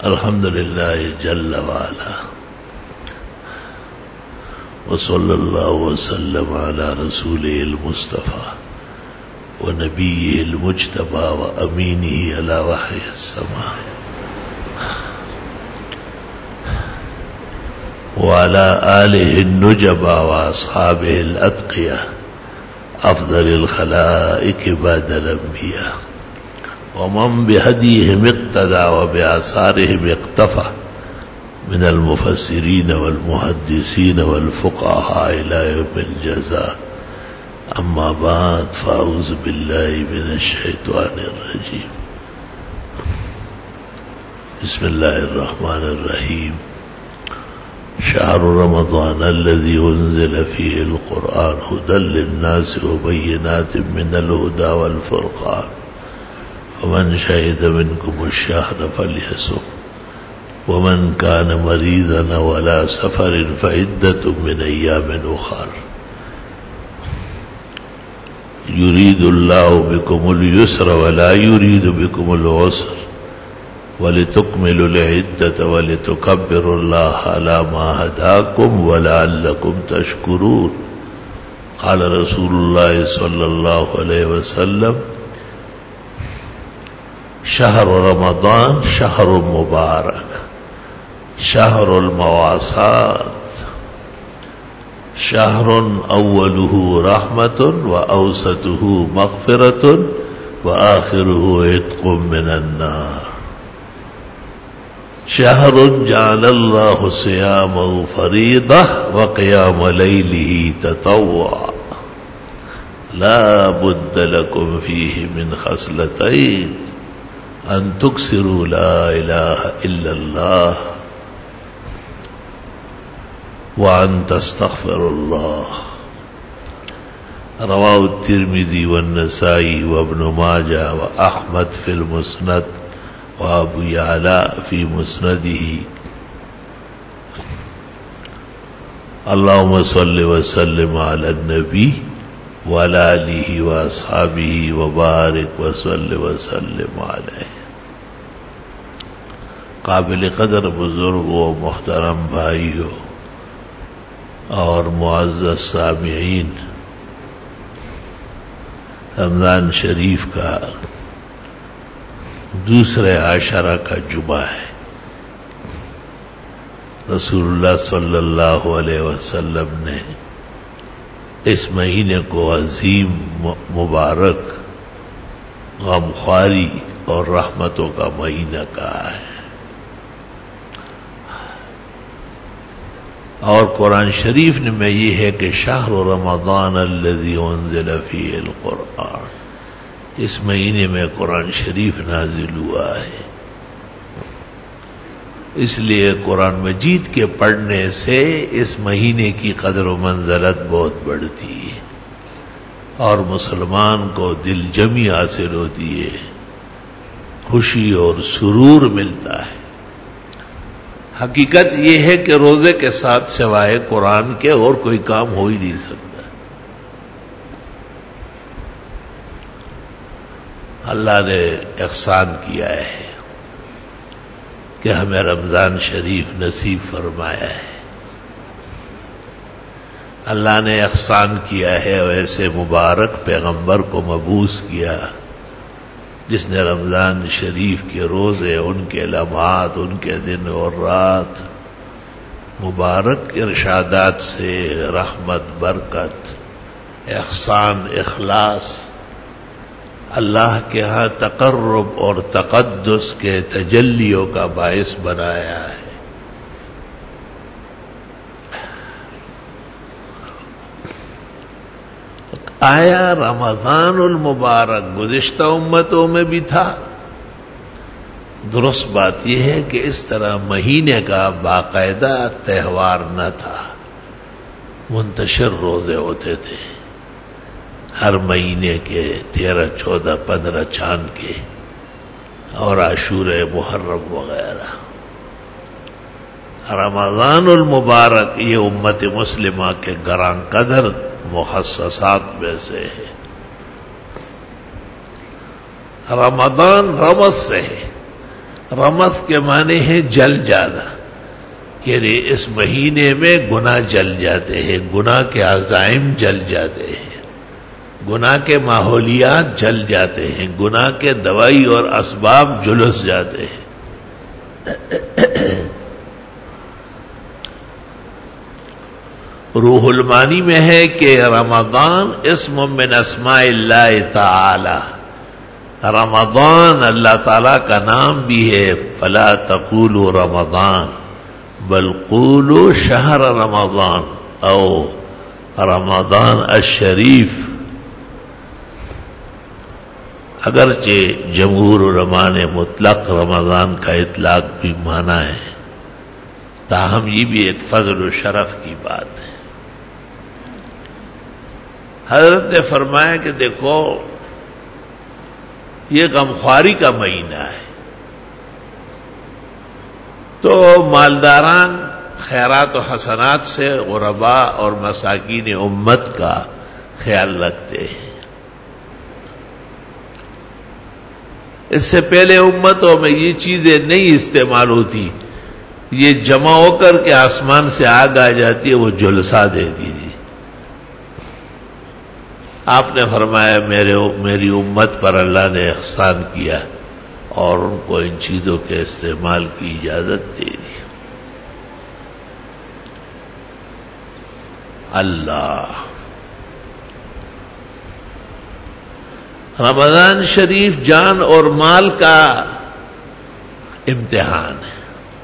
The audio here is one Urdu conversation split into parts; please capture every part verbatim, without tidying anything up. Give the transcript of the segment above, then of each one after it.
الحمد لله جل وعلا وصلى الله وسلم على رسوله المصطفى ونبيه المجتبى وأمينه على وحي السماء وعلى آله النجبى وأصحابه الأتقياء أفضل الخلائق بعد الأنبياء ومن بهديهم اقتدى وبآثارهم اقتفى من المفسرين والمحدثين والفقهاء إلى يوم الجزاء. أما بعد فأعوذ بالله من الشيطان الرجيم. بسم الله الرحمن الرحيم. شهر رمضان الذي أنزل فيه القرآن هدى للناس وبينات من الهدى والفرقان ومن شهد منكم الشهر فليصم ومن كان مريضا ولا سفر فعدة من أيام أخر يريد الله بكم اليسر ولا يريد بكم العسر ولتكملوا العدة ولتكبروا الله على ما هداكم ولعلكم تشكرون. قال رسول الله صلى الله عليه وسلم شهر رمضان شهر مبارك شهر المواساة شهر أوله رحمة وأوسطه مغفرة وآخره عتق من النار. شهر جعل الله صيامه فريضة وقيام ليله تطوع لا بد لكم فيه من خصلتين أن تكسروا لا إله إلا الله وأن تستغفروا الله. رواه الترمذي والنسائي وابن ماجه وأحمد في المسند وابو يعلى في مسنده. اللهم صل وسلم على النبي وعلى آله وأصحابه وبارك وصل وسلم عليه. قابل قدر بزرگ و محترم بھائیوں اور معزز سامعین، رمضان شریف کا دوسرے عاشرہ کا جمعہ ہے. رسول اللہ صلی اللہ علیہ وسلم نے اس مہینے کو عظیم مبارک غمخواری اور رحمتوں کا مہینہ کہا ہے. اور قرآن شریف میں یہ ہے کہ شہر رمضان الذی انزل فیہ القرآن، اس مہینے میں قرآن شریف نازل ہوا ہے. اس لیے قرآن مجید کے پڑھنے سے اس مہینے کی قدر و منزلت بہت بڑھتی ہے اور مسلمان کو دل جمی حاصل ہوتی ہے، خوشی اور سرور ملتا ہے. حقیقت یہ ہے کہ روزے کے ساتھ سوائے قرآن کے اور کوئی کام ہو ہی نہیں سکتا. اللہ نے احسان کیا ہے کہ ہمیں رمضان شریف نصیب فرمایا ہے. اللہ نے احسان کیا ہے اور ایسے مبارک پیغمبر کو مبعوث کیا جس نے رمضان شریف کے روزے، ان کے لمحات، ان کے دن اور رات مبارک ارشادات سے رحمت، برکت، احسان، اخلاص، اللہ کے ہاں تقرب اور تقدس کے تجلیوں کا باعث بنایا ہے. آیا رمضان المبارک گزشتہ امتوں میں بھی تھا؟ درست بات یہ ہے کہ اس طرح مہینے کا باقاعدہ تہوار نہ تھا. منتشر روزے ہوتے تھے ہر مہینے کے تیرہ، چودہ، پندرہ چاند کے اور عاشورہ، محرم وغیرہ. رمضان المبارک یہ امت مسلمہ کے گراں قدر مخصصات میں سے ہے. رمضان رمض سے ہے. رمض کے معنی ہے جل جانا، یعنی اس مہینے میں گناہ جل جاتے ہیں، گناہ کے عزائم جل جاتے ہیں، گناہ کے ماحولیات جل جاتے ہیں، گناہ کے دوائی اور اسباب جلس جاتے ہیں۔ روح المانی میں ہے کہ رمضان اسم من اسماء اللہ تعالی، رمضان اللہ تعالی کا نام بھی ہے، فلا تقولوا رمضان بل قولوا شہر رمضان او رمضان الشریف۔ اگرچہ جمہور علماء نے مطلق رمضان کا اطلاق بھی مانا ہے، تاہم یہ بھی ایک فضل و شرف کی بات ہے۔ حضرت نے فرمایا کہ دیکھو یہ غمخواری کا مہینہ ہے، تو مالداران خیرات و حسنات سے غرباء اور مساکین امت کا خیال رکھتے ہیں۔ اس سے پہلے امتوں میں یہ چیزیں نہیں استعمال ہوتی، یہ جمع ہو کر کے آسمان سے آگ آ جاتی ہے، وہ جلسہ دیتی تھی۔ آپ نے فرمایا میرے میری امت پر اللہ نے احسان کیا اور ان کو ان چیزوں کے استعمال کی اجازت دے دی۔ اللہ، رمضان شریف جان اور مال کا امتحان ہے۔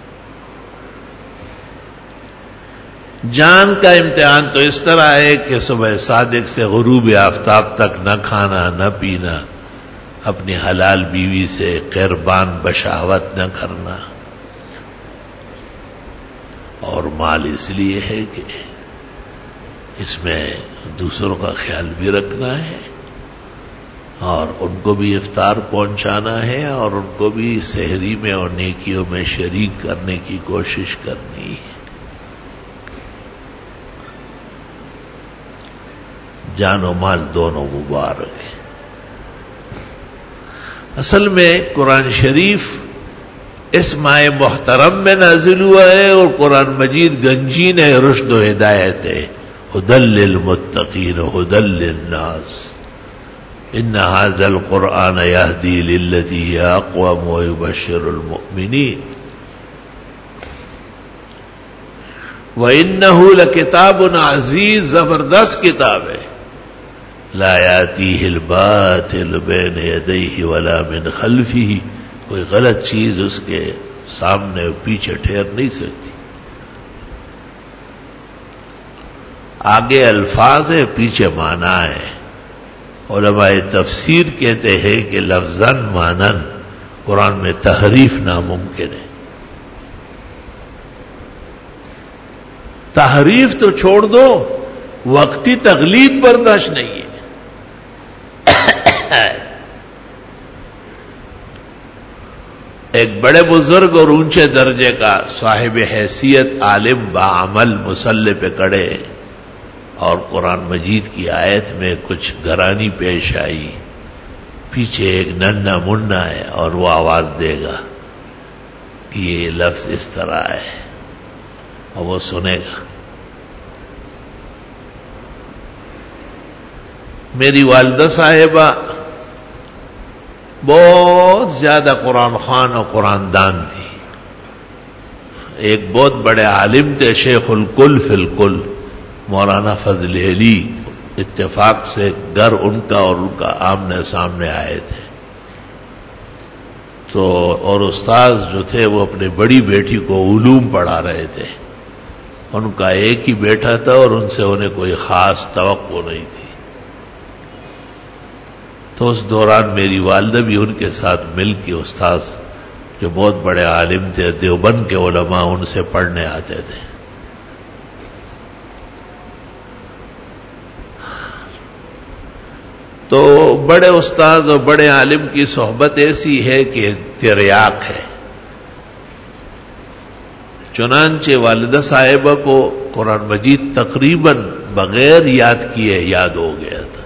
جان کا امتحان تو اس طرح ہے کہ صبح صادق سے غروب آفتاب تک نہ کھانا نہ پینا، اپنی حلال بیوی سے قربان بشہوت نہ کرنا، اور مال اس لیے ہے کہ اس میں دوسروں کا خیال بھی رکھنا ہے اور ان کو بھی افطار پہنچانا ہے اور ان کو بھی سحری میں اور نیکیوں میں شریک کرنے کی کوشش کرنی ہے۔ جان و مال دونوں مبارک ہیں۔ اصل میں قرآن شریف اس ماہ محترم میں نازل ہوا ہے اور قرآن مجید گنجین ہے رشد و ہدایت ہے، ہدی للمتقین ہدی للناس، ان ھذا القرآن یہدی للتی ہی اقوم ویبشر المؤمنین وانہ لکتاب عزیز، زبردست کتاب ہے، لا یاتیہ الباطل بین یدیہ ولا من خلفہ، کوئی غلط چیز اس کے سامنے اور پیچھے ٹھہر نہیں سکتی۔ آگے الفاظ ہے، پیچھے معنی ہے۔ علماء تفسیر کہتے ہیں کہ لفظاً مانن قرآن میں تحریف ناممکن ہے۔ تحریف تو چھوڑ دو، وقتی تقلید برداشت نہیں ہے۔ ایک بڑے بزرگ اور اونچے درجے کا صاحب حیثیت عالم باعمل مصلی پہ کڑے اور قرآن مجید کی آیت میں کچھ گرانی پیش آئی، پیچھے ایک ننھا مننا ہے اور وہ آواز دے گا کہ یہ لفظ اس طرح ہے اور وہ سنے گا۔ میری والدہ صاحبہ بہت زیادہ قرآن خوان اور قرآن دان تھی، ایک بہت بڑے عالم تھے، شیخ الکل فی الکل مولانا فضل علی، اتفاق سے گھر ان کا اور ان کا آمنے سامنے آئے تھے تو، اور استاذ جو تھے وہ اپنی بڑی بیٹی کو علوم پڑھا رہے تھے، ان کا ایک ہی بیٹا تھا اور ان سے انہیں کوئی خاص توقع نہیں تھی۔ تو اس دوران میری والدہ بھی ان کے ساتھ مل کے استاذ جو بہت بڑے عالم تھے دیوبند کے علماء ان سے پڑھنے آتے تھے۔ تو بڑے استاد اور بڑے عالم کی صحبت ایسی ہے کہ تریاق ہے، چنانچہ والدہ صاحبہ کو قرآن مجید تقریباً بغیر یاد کیے یاد ہو گیا تھا۔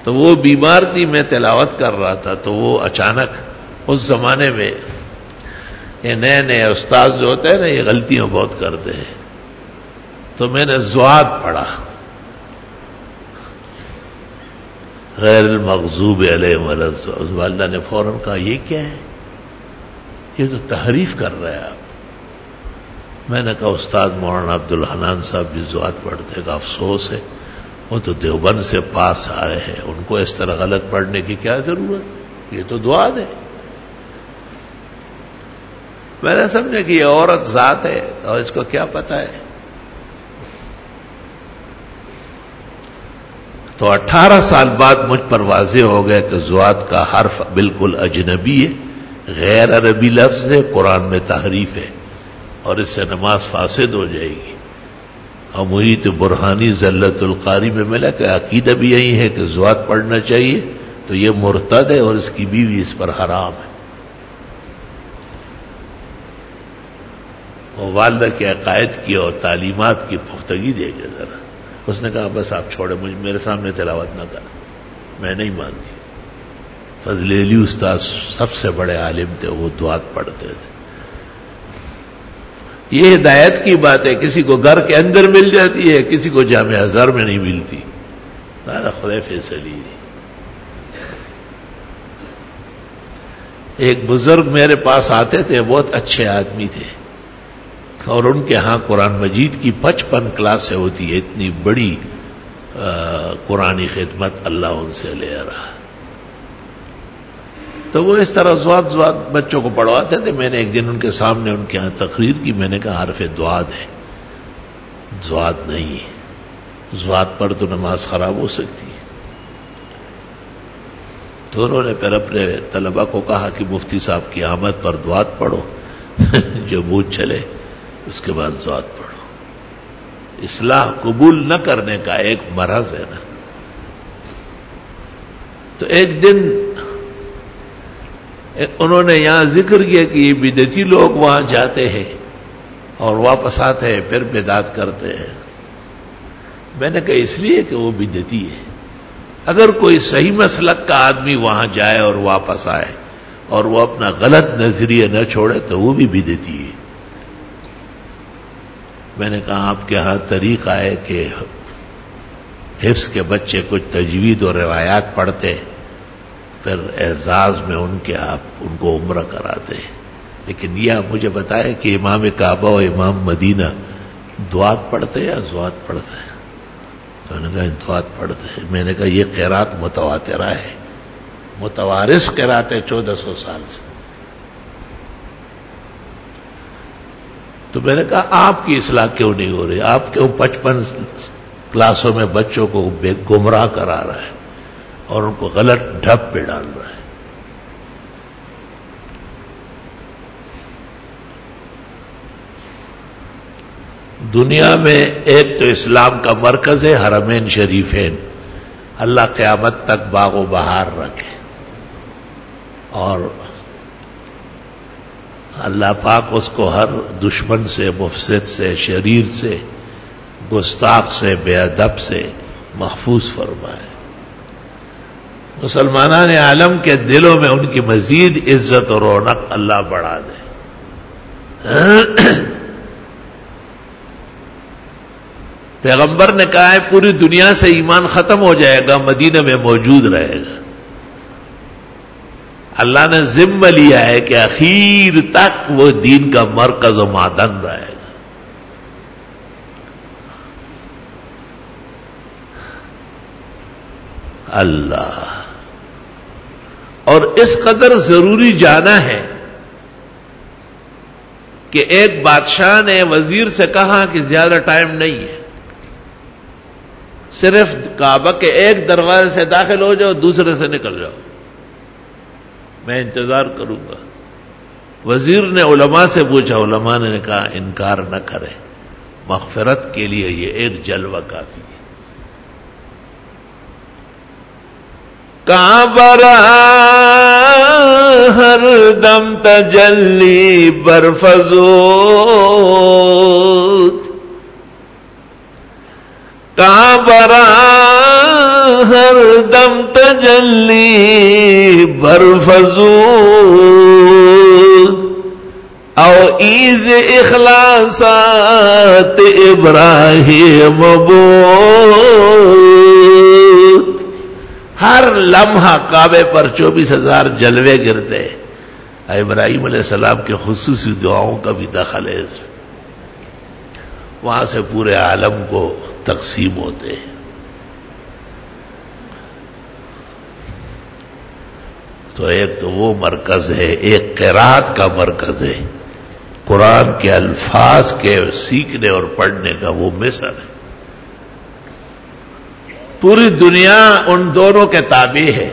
تو وہ بیمار تھی، میں تلاوت کر رہا تھا، تو وہ اچانک اس زمانے میں یہ نئے نئے استاد جو ہوتے ہیں نا یہ غلطیاں بہت کرتے ہیں، تو میں نے زواد پڑھا، غیر المغضوب علیہم ولا الضالین۔ والدہ نے فوراً کہا یہ کیا ہے، یہ تو تحریف کر رہے ہیں آپ۔ میں نے کہا استاد مولانا عبد الحنان صاحب بھی زواد پڑھتے کا افسوس ہے، وہ تو دیوبند سے پاس آئے ہیں، ان کو اس طرح غلط پڑھنے کی کیا ضرورت، یہ تو دعا ہے۔ میں نے سمجھا کہ یہ عورت ذات ہے اور اس کو کیا پتا ہے۔ تو اٹھارہ سال بعد مجھ پر واضح ہو گیا کہ زواد کا حرف بالکل اجنبی ہے، غیر عربی لفظ ہے، قرآن میں تحریف ہے اور اس سے نماز فاسد ہو جائے گی۔ اور محیط برہانی زلت القاری میں ملا کہ عقیدہ بھی یہی ہے کہ زواد پڑھنا چاہیے، تو یہ مرتد ہے اور اس کی بیوی اس پر حرام ہے۔ اور والدہ کے عقائد کی اور تعلیمات کی پختگی دے گا ذرا۔ اس نے کہا بس آپ چھوڑے، مجھے میرے سامنے تلاوت نہ کر، میں نہیں مانتی۔ فضل علی استاد سب سے بڑے عالم تھے، وہ دعات پڑھتے تھے۔ یہ ہدایت کی بات ہے، کسی کو گھر کے اندر مل جاتی ہے، کسی کو جامع ازہر میں نہیں ملتی، دادا خدا فیصلی۔ ایک بزرگ میرے پاس آتے تھے، بہت اچھے آدمی تھے، اور ان کے ہاں قرآن مجید کی پچپن کلاسیں ہوتی ہے، اتنی بڑی قرآنی خدمت اللہ ان سے لے رہا۔ تو وہ اس طرح زواد زواد بچوں کو پڑھواتے تھے۔ میں نے ایک دن ان کے سامنے ان کے ہاں تقریر کی، میں نے کہا حرف دعاد ہے، زواد نہیں ہے، زواد پر تو نماز خراب ہو سکتی ہے۔ تو انہوں نے پھر اپنے طلبہ کو کہا کہ مفتی صاحب کی آمد پر دعاد پڑھو، جو بوجھ چلے اس کے بعد زواد پڑھو۔ اصلاح قبول نہ کرنے کا ایک مرض ہے نا۔ تو ایک دن انہوں نے یہاں ذکر کیا کہ یہ بدعتی لوگ وہاں جاتے ہیں اور واپس آتے ہیں پھر بدعت کرتے ہیں۔ میں نے کہا اس لیے کہ وہ بدعتی ہے۔ اگر کوئی صحیح مسلک کا آدمی وہاں جائے اور واپس آئے اور وہ اپنا غلط نظریہ نہ چھوڑے تو وہ بھی بدعتی ہے۔ میں نے کہا آپ کے ہاں طریقہ ہے کہ حفظ کے بچے کچھ تجوید اور روایات پڑھتے، پھر اعزاز میں ان کے آپ ان کو عمرہ کراتے ہیں، لیکن یہ آپ مجھے بتائے کہ امام کعبہ و امام مدینہ دعات پڑھتے یا زوات پڑھتے ہیں؟ تو انہوں نے کہا دعات پڑھتے ہیں۔ میں نے کہا یہ قرات متواترہ ہے، متوارث قرات ہے چودہ سو سال سے۔ تو میں نے کہا آپ کی اصلاح کیوں نہیں ہو رہی؟ آپ کیوں پچپن کلاسوں میں بچوں کو بے گمراہ کرا رہا ہے اور ان کو غلط ڈھب پہ ڈال رہا ہے؟ دنیا میں ایک تو اسلام کا مرکز ہے حرمین شریفین، اللہ قیامت تک باغ و بہار رکھے، اور اللہ پاک اس کو ہر دشمن سے، مفسد سے، شریر سے، گستاخ سے، بے ادب سے محفوظ فرمائے۔ مسلمانان عالم کے دلوں میں ان کی مزید عزت اور رونق اللہ بڑھا دے۔ پیغمبر نے کہا ہے پوری دنیا سے ایمان ختم ہو جائے گا، مدینہ میں موجود رہے گا۔ اللہ نے ذمہ لیا ہے کہ اخیر تک وہ دین کا مرکز و معدن رہے گا۔ اللہ، اور اس قدر ضروری جانا ہے کہ ایک بادشاہ نے وزیر سے کہا کہ زیادہ ٹائم نہیں ہے، صرف کعبہ کے ایک دروازے سے داخل ہو جاؤ، دوسرے سے نکل جاؤ، میں انتظار کروں گا۔ وزیر نے علماء سے پوچھا، علماء نے کہا انکار نہ کرے، مغفرت کے لیے یہ ایک جلوہ کافی ہے۔ کعبہ را ہر دم تجلی برفزود، کعبہ را ہر دم تجلی برفزود او ایز اخلاصات ابراہیم بود. ہر لمحہ کعبے پر چوبیس ہزار جلوے گرتے. ابراہیم علیہ السلام کے خصوصی دعاؤں کا بھی دخل ہے. وہاں سے پورے عالم کو تقسیم ہوتے ہیں. تو ایک تو وہ مرکز ہے، ایک قرات کا مرکز ہے، قرآن کے الفاظ کے سیکھنے اور پڑھنے کا وہ مصر ہے. پوری دنیا ان دونوں کے تابع ہے.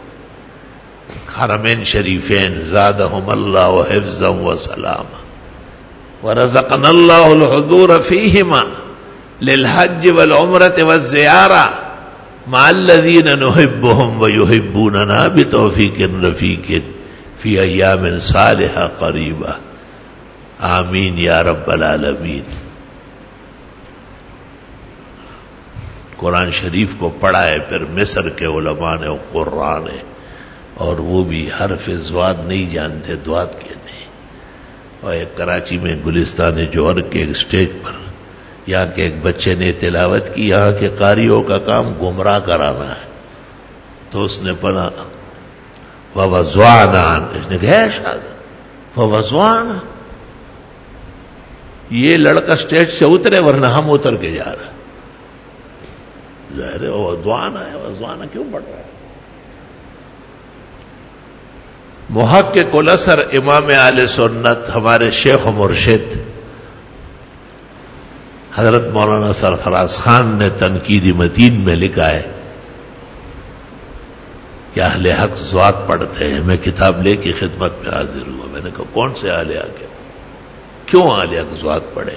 حرمین شریفین زادہم اللہ حفظا و سلاما ورزقنا اللہ الحضور فیہما للحج والعمرة والزیارہ مع الذین نحبهم ویحبوننا بتوفیق رفیق فی ایام صالحہ قریبہ. آمین یا رب العالمین. قرآن شریف کو پڑھا ہے پھر مصر کے علماء نے قرآن ہے، اور وہ بھی حرف ضاد نہیں جانتے، دوات کہتے ہیں. اور ایک کراچی میں گلستان جوہر کے ایک سٹیج پر یہاں کے ایک بچے نے تلاوت کی، یہاں کے قاریوں کا کام گمراہ کرانا ہے، تو اس نے پڑھا وَوَضَعْنَا، اس نے کہا شاید وَوَضَعْنَا، یہ لڑکا سٹیج سے اترے ورنہ ہم اتر کے جا رہے. ظاہر ہے وضعنا ہے، وضعنا کیوں پڑھ رہا ہے؟ محقق الاثر امام اہل سنت ہمارے شیخ و مرشد حضرت مولانا سرفراز خان نے تنقید متین میں لکھا ہے کہ اہل حق ضاد پڑھتے ہیں. میں کتاب لے کی خدمت میں حاضر ہوا. میں نے کہا کون سے اہل حق ہے؟ کیوں اہل حق ضاد پڑھے؟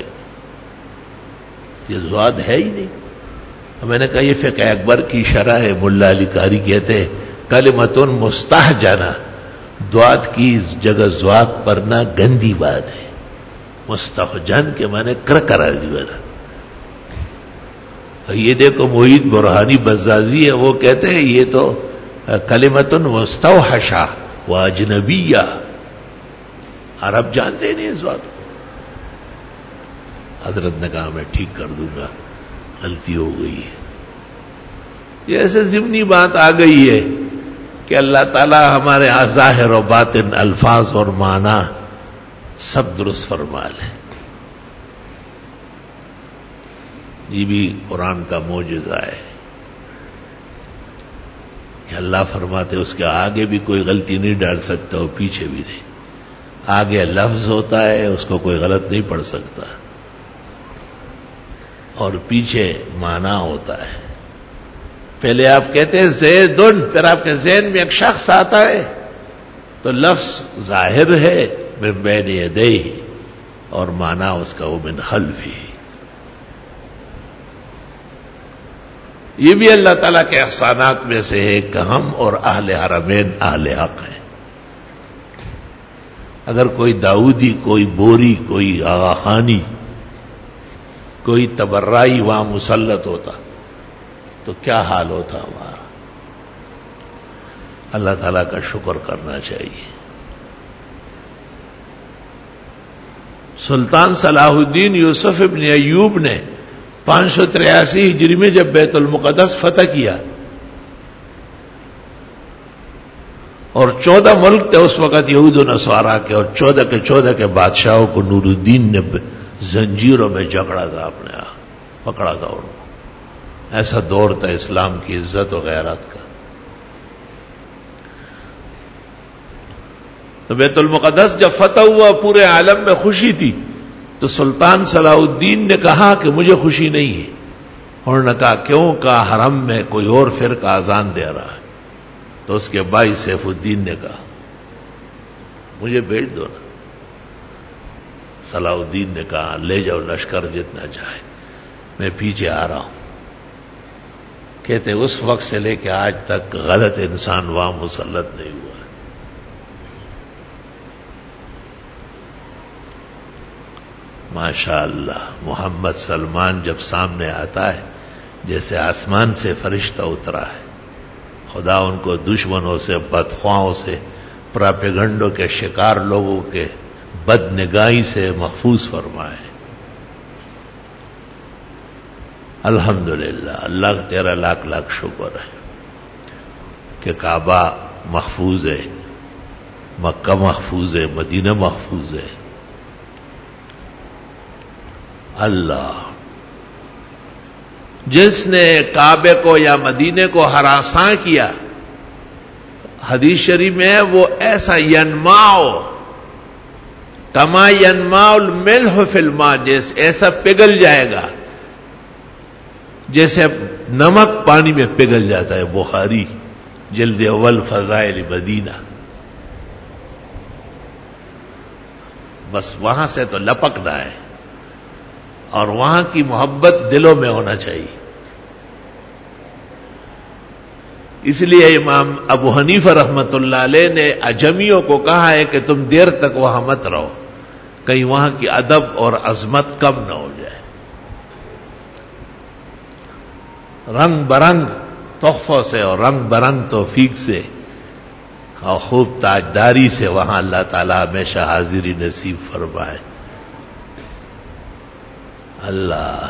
یہ ضاد ہے ہی نہیں. میں نے کہا یہ فقہ اکبر کی شرح ہے. ملا علی قاری کہتے ہیں کلمۃ مستحجنہ، ضاد کی جگہ ضاد پڑھنا گندی بات ہے. مستحجن کے معنی کر کرا دیوانا. یہ دیکھو محیط برہانی بزازی ہے، وہ کہتے ہیں یہ تو کلمۃ مستوحشہ و اجنبیہ، عرب جانتے نہیں اس بات کو. حضرت نے کہا میں ٹھیک کر دوں گا، غلطی ہو گئی ہے. یہ ایسے ضمنی بات آ گئی ہے کہ اللہ تعالی ہمارے ظاہر و باطن الفاظ اور معنی سب درست فرما لے. یہ بھی قرآن کا معجزہ ہے کہ اللہ فرماتے اس کے آگے بھی کوئی غلطی نہیں ڈال سکتا اور پیچھے بھی نہیں. آگے لفظ ہوتا ہے اس کو کوئی غلط نہیں پڑھ سکتا، اور پیچھے معنی ہوتا ہے. پہلے آپ کہتے ہیں زیدن، پھر آپ کے ذہن میں ایک شخص آتا ہے تو لفظ ظاہر ہے من بین یدیہ اور معنی اس کا وہ من خلفہ. یہ بھی اللہ تعالیٰ کے احسانات میں سے ہے کہ ہم اور اہل حرمین اہل حق ہیں. اگر کوئی داؤدی، کوئی بوری، کوئی آغا خانی، کوئی تبرائی وہاں مسلط ہوتا تو کیا حال ہوتا ہمارا. اللہ تعالیٰ کا شکر کرنا چاہیے. سلطان صلاح الدین یوسف ابن ایوب نے پانچ سو تریاسی ہجری میں جب بیت المقدس فتح کیا اور چودہ ملک تھے اس وقت یہود و نصارا کے، اور چودہ کے چودہ کے بادشاہوں کو نور الدین نے زنجیروں میں جکڑا تھا، اپنے آپ پکڑا تھا ان کو. ایسا دور تھا اسلام کی عزت و غیرت کا. تو بیت المقدس جب فتح ہوا پورے عالم میں خوشی تھی، تو سلطان صلاح الدین نے کہا کہ مجھے خوشی نہیں ہے. انہوں نے کہا کیوں؟ کہا حرم میں کوئی اور فرقہ اذان دے رہا ہے. تو اس کے بھائی سیف الدین نے کہا مجھے بھیج دو نا. صلاح الدین نے کہا لے جاؤ لشکر جتنا چاہے، میں پیچھے آ رہا ہوں. کہتے اس وقت سے لے کے آج تک غلط انسان وہاں مسلط نہیں ہوا. ماشاء اللہ. محمد سلمان جب سامنے آتا ہے جیسے آسمان سے فرشتہ اترا ہے، خدا ان کو دشمنوں سے، بدخواہوں سے، پراپیگنڈوں کے شکار لوگوں کے بد نگاہی سے محفوظ فرمائے۔ الحمدللہ، اللہ کا تیرا لاکھ لاکھ شکر ہے کہ کعبہ محفوظ ہے، مکہ محفوظ ہے، مدینہ محفوظ ہے۔ اللہ جس نے کعبے کو یا مدینے کو ہراساں کیا، حدیث شریف میں ہے وہ ایسا ینماؤ کما ینماء الملح فی الماء، جیسے ایسا پگھل جائے گا جیسے نمک پانی میں پگھل جاتا ہے۔ بخاری جلد اول فضائل مدینہ۔ بس وہاں سے تو لپکنا ہے، اور وہاں کی محبت دلوں میں ہونا چاہیے۔ اس لیے امام ابو حنیفہ رحمۃ اللہ علیہ نے عجمیوں کو کہا ہے کہ تم دیر تک وہاں مت رہو، کہیں وہاں کی ادب اور عظمت کم نہ ہو جائے۔ رنگ برنگ تحفوں سے اور رنگ برنگ توفیق سے اور خوب تاجداری سے وہاں اللہ تعالیٰ ہمیشہ حاضری نصیب فرمائے۔ اللہ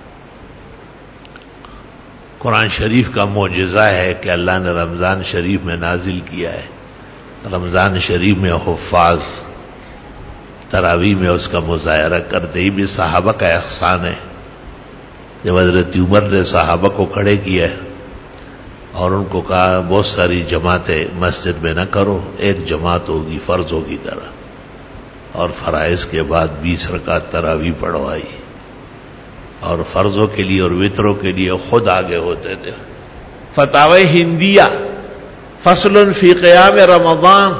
قرآن شریف کا معجزہ ہے کہ اللہ نے رمضان شریف میں نازل کیا ہے۔ رمضان شریف میں حفاظ تراویح میں اس کا مظاہرہ کرتے ہی بھی صحابہ کا احسان ہے۔ جب حضرت عمر نے صحابہ کو کھڑے کیا اور ان کو کہا بہت ساری جماعتیں مسجد میں نہ کرو، ایک جماعت ہوگی فرضوں کی طرح، اور فرائض کے بعد بیس رکعت تراویح پڑھوائی، اور فرضوں کے لیے اور وطروں کے لیے خود آگے ہوتے تھے۔ فتاوی ہندیہ فصل فی قیام رمضان،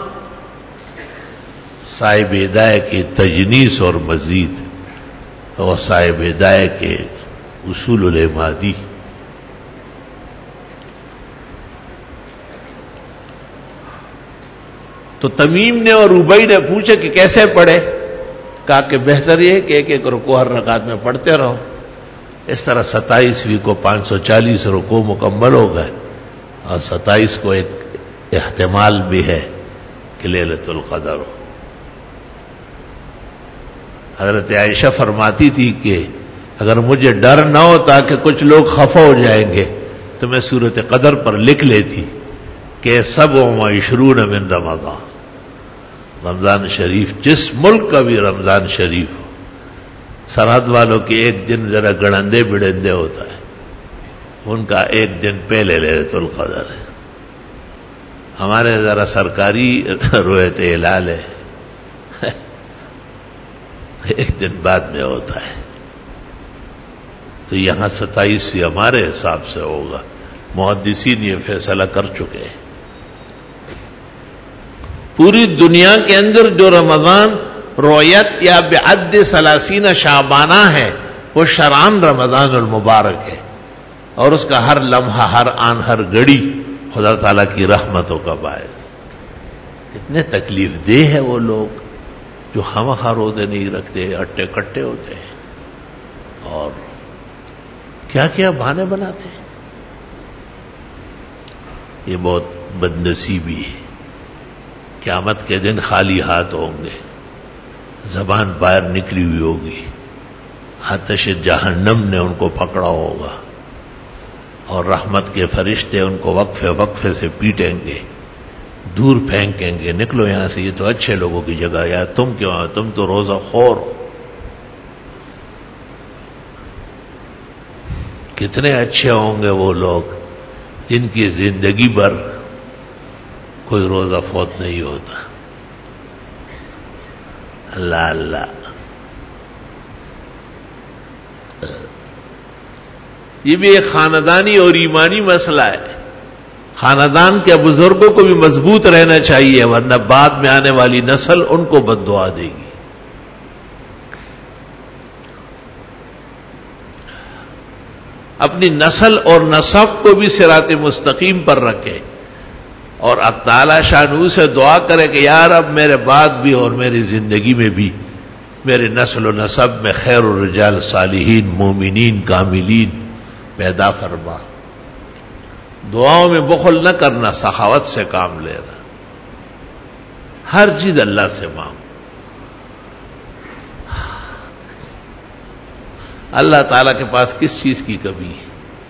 صاحب ہدایہ کی تجنیس اور مزید، اور صاحب ہدایہ کے اصول العمادی۔ تو تمیم نے اور ربیع نے پوچھا کہ کیسے پڑھے؟ کہا کہ بہتر یہ کہ ایک ایک رکوع ہر رکعت میں پڑھتے رہو۔ اس طرح ستائیسویں کو پانچ سو چالیس رکوع مکمل ہو گئے، اور ستائیس کو ایک احتمال بھی ہے کہ لیلۃ القدر ہو۔ حضرت عائشہ فرماتی تھی کہ اگر مجھے ڈر نہ ہوتا کہ کچھ لوگ خفا ہو جائیں گے تو میں سورۃ قدر پر لکھ لیتی کہ سبع و عشرون من رمضان، رمضان شریف جس ملک کا بھی رمضان شریف ہو، سرحد والوں کے ایک دن ذرا گڑندے بڑندے ہوتا ہے، ان کا ایک دن پہلے لیلۃ القدر ہے۔ ہمارے ذرا سرکاری رویت ہلال ہے، ایک دن بعد میں ہوتا ہے، تو یہاں ستائیسویں ہمارے حساب سے ہوگا۔ محدثین یہ فیصلہ کر چکے ہیں۔ پوری دنیا کے اندر جو رمضان رویت یا بعد ثلاثین شعبانہ ہے، وہ شرعاً رمضان المبارک ہے، اور اس کا ہر لمحہ، ہر آن، ہر گھڑی خدا تعالیٰ کی رحمتوں کا باعث۔ کتنے تکلیف دہ ہے وہ لوگ جو خواہ روزے نہیں رکھتے، اٹے کٹے ہوتے ہیں اور کیا کیا بہانے بناتے ہیں۔ یہ بہت بد نصیبی ہے۔ قیامت کے دن خالی ہاتھ ہوں گے، زبان باہر نکلی ہوئی ہوگی، آتش جہنم نے ان کو پکڑا ہوگا، اور رحمت کے فرشتے ان کو وقفے وقفے سے پیٹیں گے، دور پھینکیں گے، نکلو یہاں سے، یہ تو اچھے لوگوں کی جگہ، یا تم کیوں آئے؟ تم تو روزہ خور ہو۔ کتنے اچھے ہوں گے وہ لوگ جن کی زندگی بھر کوئی روزہ فوت نہیں ہوتا۔ اللہ اللہ، یہ بھی ایک خاندانی اور ایمانی مسئلہ ہے۔ خاندان کے بزرگوں کو بھی مضبوط رہنا چاہیے، ورنہ بعد میں آنے والی نسل ان کو بد دعا دے گی۔ اپنی نسل اور نسب کو بھی صراط مستقیم پر رکھے، اور اللہ تعالی شانہ سے دعا کرے کہ یا رب میرے بعد بھی اور میری زندگی میں بھی میرے نسل و نسب میں خیر الرجال صالحین مومنین کاملین پیدا فرما. دعاؤں میں بخل نہ کرنا، سخاوت سے کام لینا. ہر چیز اللہ سے مانگ. اللہ تعالی کے پاس کس چیز کی کمی ہے؟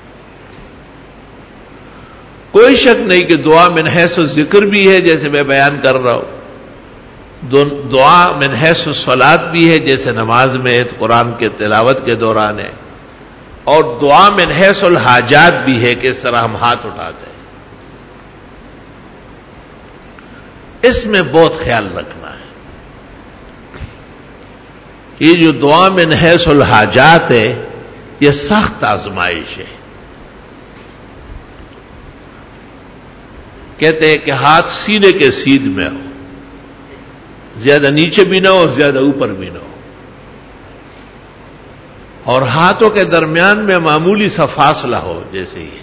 کوئی شک نہیں کہ دعا من حیث ذکر بھی ہے جیسے میں بیان کر رہا ہوں، دعا من حیث الصلاۃ بھی ہے جیسے نماز میں ہے، قرآن کے تلاوت کے دوران ہے، اور دعا من حیث الحاجات بھی ہے کہ اس طرح ہم ہاتھ اٹھاتے ہیں. اس میں بہت خیال رکھنا ہے. یہ جو دعا من حیث الحاجات ہے یہ سخت آزمائش ہے. کہتے ہیں کہ ہاتھ سینے کے سیدھ میں ہو، زیادہ نیچے بھی نہ ہو، زیادہ اوپر بھی نہ ہو، اور ہاتھوں کے درمیان میں معمولی سا فاصلہ ہو. جیسے یہ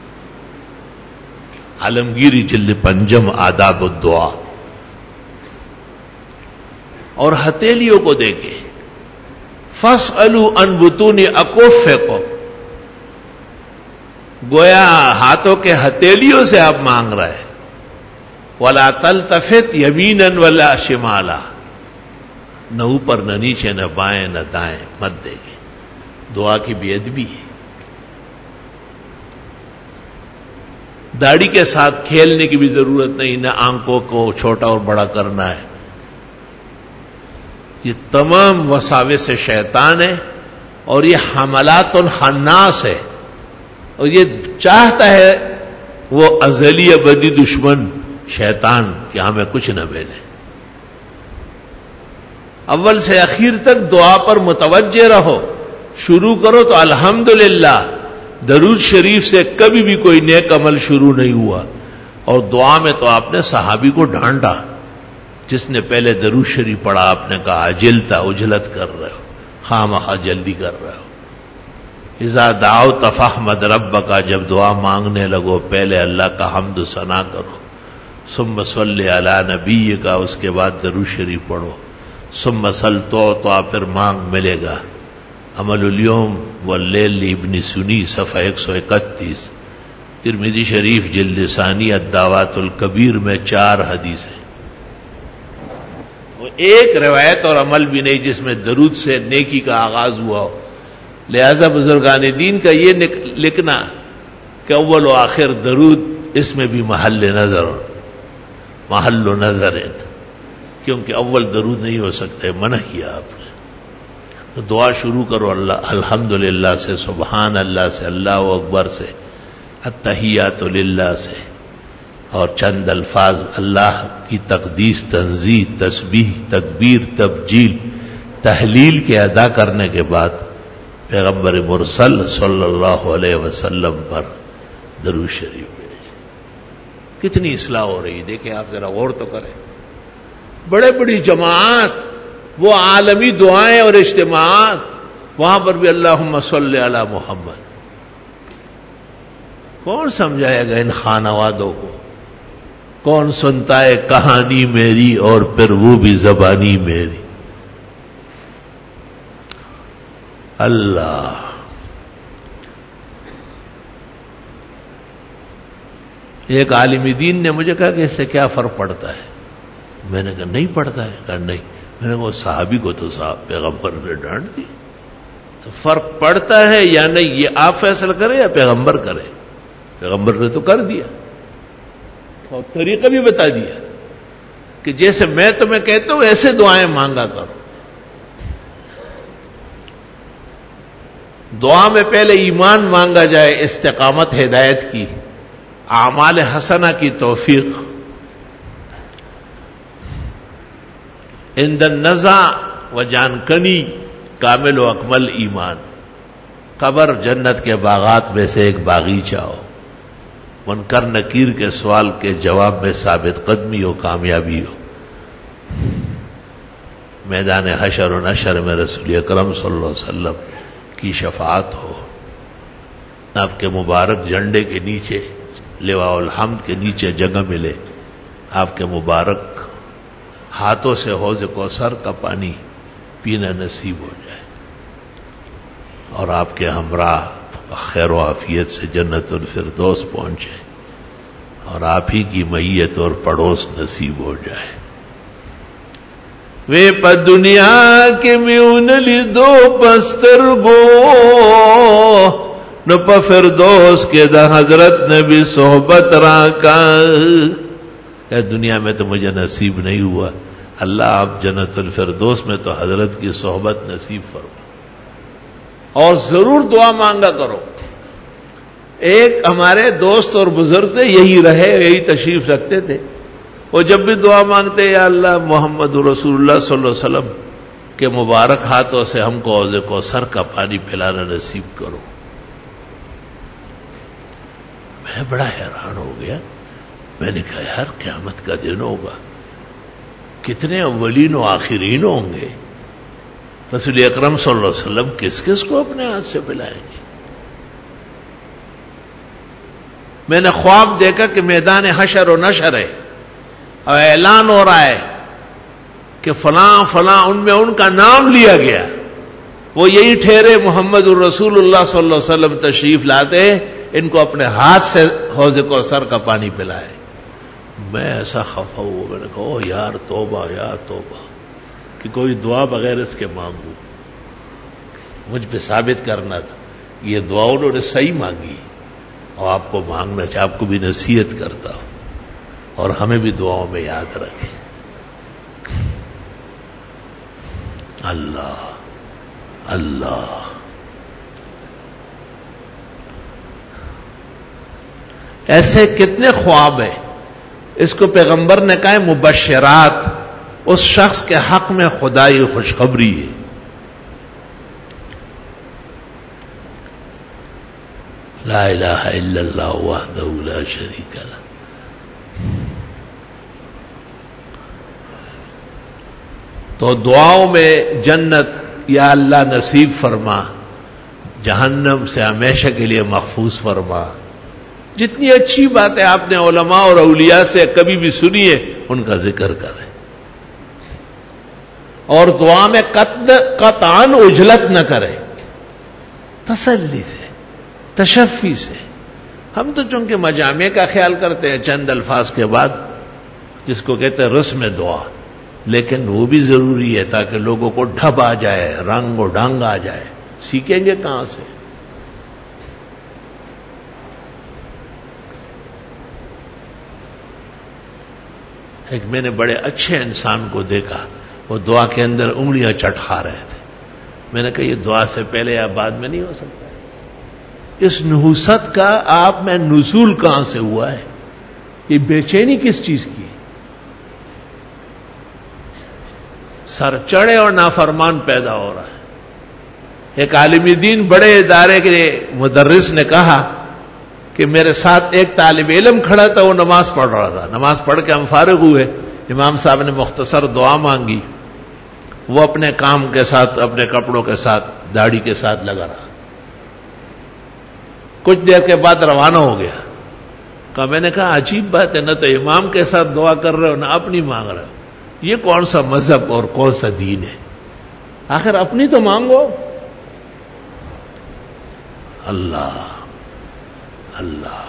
عالمگیری جلد پنجم آداب الدعا. اور ہتھیلیوں کو دیکھے فاسألوا عن بطون اکوفکم، گویا ہاتھوں کے ہتھیلیوں سے آپ مانگ رہے ہیں. ولا تلتفت یمینا ولا شمالا، نہ اوپر نہ نیچے نہ بائیں نہ دائیں مت دیکھیں. دعا کی بے ادبی ہے. داڑھی کے ساتھ کھیلنے کی بھی ضرورت نہیں، نہ آنکھوں کو چھوٹا اور بڑا کرنا ہے. یہ تمام وساوس شیطان ہے اور یہ حملات الخناس ہے، اور یہ چاہتا ہے وہ ازلی ابدی دشمن شیطان کہ ہمیں کچھ نہ ملے. اول سے اخیر تک دعا پر متوجہ رہو. شروع کرو تو الحمدللہ، درود شریف سے کبھی بھی کوئی نیک عمل شروع نہیں ہوا. اور دعا میں تو آپ نے صحابی کو ڈانٹا، جس نے پہلے درود شریف پڑھا آپ نے کہا عجلتا، اجلت کر رہے ہو، خواہ جلدی کر رہے ہو. اذا دعوت فاحمد ربک، جب دعا مانگنے لگو پہلے اللہ کا حمد و ثنا کرو. ثم صلی علی نبیک، اس کے بعد درود شریف پڑھو. ثم سل تو پھر مانگ ملے گا. عمل الیوم واللیل ابن سنی صفحہ ایک سو اکتیس، ترمذی شریف جلد ثانی الدعوات الکبیر میں چار حدیثیں. وہ ایک روایت اور عمل بھی نہیں جس میں درود سے نیکی کا آغاز ہوا ہو. لہذا بزرگان دین کا یہ لکھنا کہ اول و آخر درود، اس میں بھی محل نظر محل و نظر ہے، کیونکہ اول درود نہیں ہو سکتے، منع کیا آپ نے. تو دعا شروع کرو اللہ الحمدللہ سے، سبحان اللہ سے، اللہ اکبر سے، التحیات للہ سے، اور چند الفاظ اللہ کی تقدیس، تنزیہ، تسبیح، تکبیر، تبجیل، تحلیل کے ادا کرنے کے بعد پیغمبر مرسل صلی اللہ علیہ وسلم پر درود شریف بھیجے. کتنی اصلاح ہو رہی ہے، دیکھیں آپ ذرا غور تو کریں. بڑے بڑی جماعات، وہ عالمی دعائیں اور اجتماعات، وہاں پر بھی اللہم صلی علی محمد. کون سمجھائے گا ان خانوادوں کو؟ کون سنتا ہے کہانی میری اور پھر وہ بھی زبانی میری؟ اللہ. ایک عالم دین نے مجھے کہا کہ اس سے کیا فرق پڑتا ہے؟ میں نے کہا نہیں پڑتا ہے. کہا نہیں. میں نے کہا صحابی کو تو صاحب پیغمبر نے ڈانٹ دی. تو فرق پڑتا ہے یا نہیں یہ آپ فیصلہ کریں یا پیغمبر کرے؟ پیغمبر نے تو کر دیا اور طریقہ بھی بتا دیا کہ جیسے میں تمہیں کہتا ہوں ایسے دعائیں مانگا کرو. دعا میں پہلے ایمان مانگا جائے، استقامت ہدایت کی، اعمال حسنہ کی توفیق. عند النزع و جانکنی کامل و اکمل ایمان. قبر جنت کے باغات میں سے ایک باغیچہ ہو، منکر نکیر کے سوال کے جواب میں ثابت قدمی و کامیابی ہو. میدان حشر و نشر میں رسول اکرم صلی اللہ علیہ وسلم کی شفاعت ہو. آپ کے مبارک جھنڈے کے نیچے، لواء الحمد کے نیچے جگہ ملے. آپ کے مبارک ہاتھوں سے حوض کوثر کا پانی پینا نصیب ہو جائے، اور آپ کے ہمراہ خیر و عافیت سے جنت الفردوس پہنچے اور آپ ہی کی معیت اور پڑوس نصیب ہو جائے. وے پا دنیا کے میون لیدو پسترگو نو پا فردوس کے دا حضرت نبی صحبت راکا. کہ دنیا میں تو مجھے نصیب نہیں ہوا، اللہ آپ جنت الفردوس میں تو حضرت کی صحبت نصیب فرما. اور ضرور دعا مانگا کرو. ایک ہمارے دوست اور بزرگ تھے، یہی رہے، یہی تشریف رکھتے تھے. وہ جب بھی دعا مانگتے یا اللہ محمد رسول اللہ صلی اللہ علیہ وسلم کے مبارک ہاتھوں سے ہم کو حوض کوثر کا پانی پلانا نصیب کرو. میں بڑا حیران ہو گیا. میں نے کہا یار قیامت کا دن ہوگا، کتنے اولین و آخرین ہوں گے، رسول اکرم صلی اللہ علیہ وسلم کس کس کو اپنے ہاتھ سے پلائیں گے. میں نے خواب دیکھا کہ میدان حشر و نشر ہے اور اعلان ہو رہا ہے کہ فلاں فلاں، ان میں ان کا نام لیا گیا، وہ یہی ٹھہرے محمد الرسول اللہ صلی اللہ علیہ وسلم تشریف لاتے، ان کو اپنے ہاتھ سے حوض کوثر کا پانی پلائے. میں ایسا خفا ہوا، میں نے کہا او یار توبہ یا توبہ کہ کوئی دعا بغیر اس کے مانگوں. مجھ پہ ثابت کرنا تھا یہ دعا انہوں نے صحیح مانگی اور آپ کو مانگنا چاہے. آپ کو بھی نصیحت کرتا ہوں اور ہمیں بھی دعاؤں میں یاد رکھیں. اللہ اللہ ایسے کتنے خواب ہیں. اس کو پیغمبر نے کہا مبشرات، اس شخص کے حق میں خدائی خوشخبری ہے. لا الہ الا اللہ وحدہ لا شریک لہ. تو دعاؤں میں جنت یا اللہ نصیب فرما، جہنم سے ہمیشہ کے لیے محفوظ فرما. جتنی اچھی باتیں آپ نے علماء اور اولیاء سے کبھی بھی سنی ہے ان کا ذکر کریں، اور دعا میں قطعاً عجلت نہ کریں، تسلی سے تشفی سے. ہم تو چونکہ مجامع کا خیال کرتے ہیں چند الفاظ کے بعد، جس کو کہتے ہیں رسم دعا، لیکن وہ بھی ضروری ہے تاکہ لوگوں کو ڈھب آ جائے، رنگ و ڈھنگ آ جائے. سیکھیں گے کہاں سے؟ ایک میں نے بڑے اچھے انسان کو دیکھا، وہ دعا کے اندر انگلیاں چٹکا رہے تھے. میں نے کہا یہ دعا سے پہلے یا بعد میں نہیں ہو سکتا. اس نحوست کا آپ میں نزول کہاں سے ہوا ہے؟ یہ بے چینی کس چیز کی؟ سر چڑھے اور نافرمان پیدا ہو رہا ہے. ایک عالم دین بڑے ادارے کے مدرس نے کہا کہ میرے ساتھ ایک طالب علم کھڑا تھا، وہ نماز پڑھ رہا تھا. نماز پڑھ کے ہم فارغ ہوئے، امام صاحب نے مختصر دعا مانگی. وہ اپنے کام کے ساتھ، اپنے کپڑوں کے ساتھ، داڑھی کے ساتھ لگا رہا. کچھ دیر کے بعد روانہ ہو گیا. کہا میں نے کہا عجیب بات ہے، نہ تو امام کے ساتھ دعا کر رہے ہو نہ اپنی مانگ رہے ہو. یہ کون سا مذہب اور کون سا دین ہے؟ آخر اپنی تو مانگو. اللہ اللہ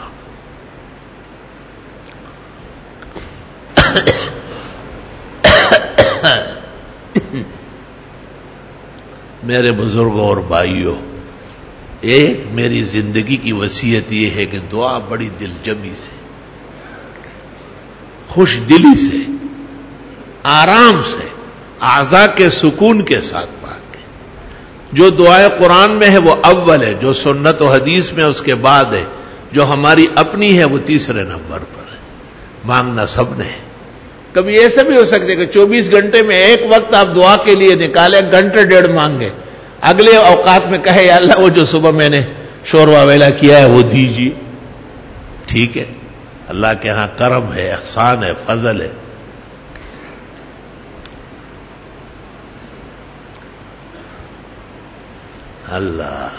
میرے بزرگوں اور بھائیوں، ایک میری زندگی کی وصیت یہ ہے کہ دعا بڑی دل جمی سے، خوش دلی سے، آرام سے، اعضاء کے سکون کے ساتھ بات ہے. جو دعائے قرآن میں ہے وہ اول ہے، جو سنت و حدیث میں اس کے بعد ہے، جو ہماری اپنی ہے وہ تیسرے نمبر پر ہے. مانگنا سب نے. کبھی ایسا بھی ہو سکتا ہے کہ چوبیس گھنٹے میں ایک وقت آپ دعا کے لیے نکالے، گھنٹے ڈیڑھ مانگے، اگلے اوقات میں کہے یا اللہ وہ جو صبح میں نے شوروا ویلا کیا ہے وہ دیجیے. ٹھیک ہے، اللہ کے ہاں کرم ہے، احسان ہے، فضل ہے. اللہ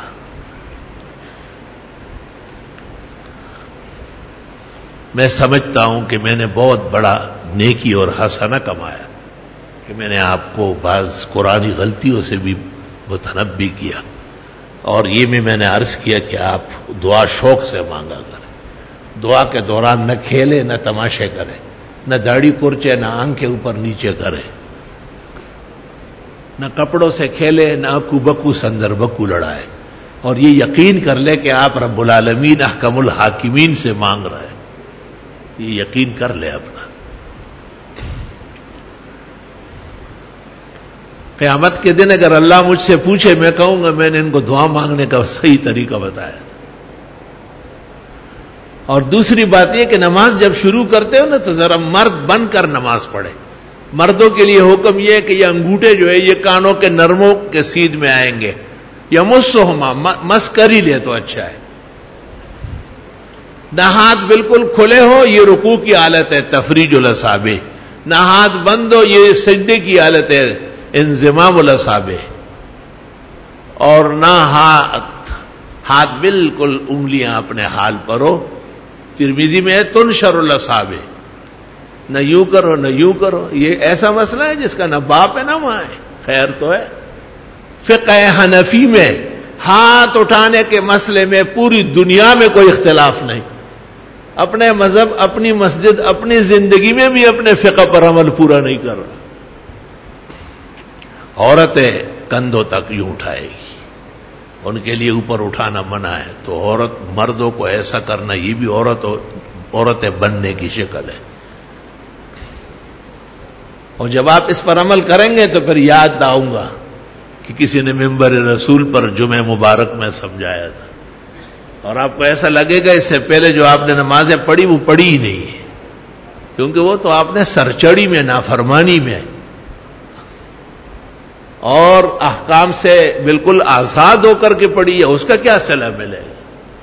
میں سمجھتا ہوں کہ میں نے بہت بڑا نیکی اور حسنہ کمایا کہ میں نے آپ کو بعض قرآنی غلطیوں سے بھی متنبی کیا. اور یہ بھی میں نے عرض کیا کہ آپ دعا شوق سے مانگا کریں، دعا کے دوران نہ کھیلے نہ تماشے کرے، نہ داڑھی کرچے نہ آنکھیں اوپر نیچے کرے، نہ کپڑوں سے کھیلے نہ اکو بکو سندر بکو لڑائے، اور یہ یقین کر لے کہ آپ رب العالمین احکم الحاکمین سے مانگ رہے ہیں، یہ یقین کر لے اپنا۔ قیامت کے دن اگر اللہ مجھ سے پوچھے، میں کہوں گا میں نے ان کو دعا مانگنے کا صحیح طریقہ بتایا تھا۔ اور دوسری بات یہ کہ نماز جب شروع کرتے ہو نا تو ذرا مرد بن کر نماز پڑھے۔ مردوں کے لیے حکم یہ ہے کہ یہ انگوٹھے جو ہے یہ کانوں کے نرموں کے سیدھ میں آئیں گے، یا مسہما مس کر ہی لے تو اچھا ہے۔ نہ ہاتھ بالکل کھلے ہو، یہ رکوع کی حالت ہے تفریج الاصابع، نہ ہاتھ بند ہو، یہ سجدے کی حالت ہے انضمام الاصابع، اور نہ ہاتھ ہاتھ بالکل انگلیاں اپنے حال پر ہو۔ ترمذی میں ہے تنشر الاصابع، نہ یوں کرو نہ یوں کرو۔ یہ ایسا مسئلہ ہے جس کا نہ باپ ہے نہ ماں ہے، خیر تو ہے۔ فقہ حنفی میں ہاتھ اٹھانے کے مسئلے میں پوری دنیا میں کوئی اختلاف نہیں۔ اپنے مذہب، اپنی مسجد، اپنی زندگی میں بھی اپنے فقہ پر عمل پورا نہیں کر رہا۔ عورتیں کندھوں تک یوں اٹھائے گی، ان کے لیے اوپر اٹھانا منع ہے، تو عورت مردوں کو ایسا کرنا یہ بھی عورت عورتیں بننے کی شکل ہے۔ اور جب آپ اس پر عمل کریں گے تو پھر یاد دلاؤں گا کہ کسی نے منبر رسول پر جمعہ مبارک میں سمجھایا تھا، اور آپ کو ایسا لگے گا اس سے پہلے جو آپ نے نمازیں پڑھی وہ پڑھی ہی نہیں ہے، کیونکہ وہ تو آپ نے سرچڑی میں، نافرمانی میں اور احکام سے بالکل آزاد ہو کر کے پڑھی ہے، اس کا کیا صلہ ملے گا؟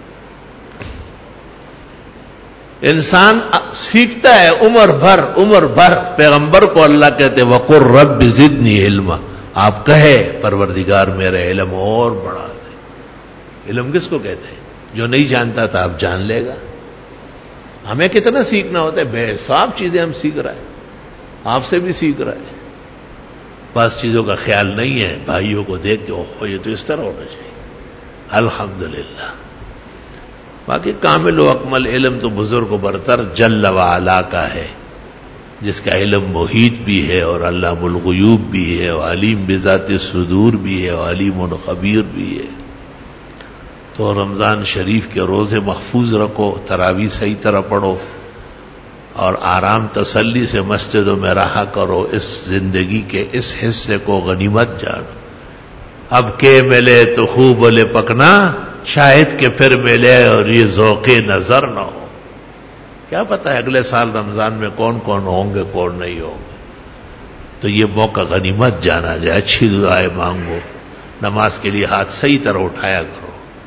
انسان سیکھتا ہے عمر بھر عمر بھر۔ پیغمبر کو اللہ کہتے وقر رب زدنی علما، آپ کہے پروردگار میرے علم اور بڑھا دے۔ علم کس کو کہتے ہیں؟ جو نہیں جانتا تھا اب جان لے گا۔ ہمیں کتنا سیکھنا ہوتا ہے، بے حساب چیزیں ہم سیکھ رہے ہیں، آپ سے بھی سیکھ رہے ہیں۔ بعض چیزوں کا خیال نہیں ہے، بھائیوں کو دیکھ کے اوہ یہ تو اس طرح ہونا چاہیے، الحمدللہ۔ باقی کامل و اکمل علم تو بزرگ و برتر جل وعلا کا ہے، جس کا علم محیط بھی ہے اور علام الغیوب بھی ہے اور علیم بذات الصدور بھی ہے اور علیم خبیر بھی ہے۔ تو رمضان شریف کے روزے محفوظ رکھو، تراویح صحیح طرح پڑھو، اور آرام تسلی سے مسجدوں میں رہا کرو۔ اس زندگی کے اس حصے کو غنیمت جانو۔ اب کے ملے تو خوب بولے پکنا، شاید کہ پھر ملے اور یہ ذوق نظر نہ ہو۔ کیا پتہ ہے اگلے سال رمضان میں کون کون ہوں گے کون نہیں ہوں گے، تو یہ موقع غنیمت جانا جائے۔ اچھی دعائیں مانگو، نماز کے لیے ہاتھ صحیح طرح اٹھایا کرو،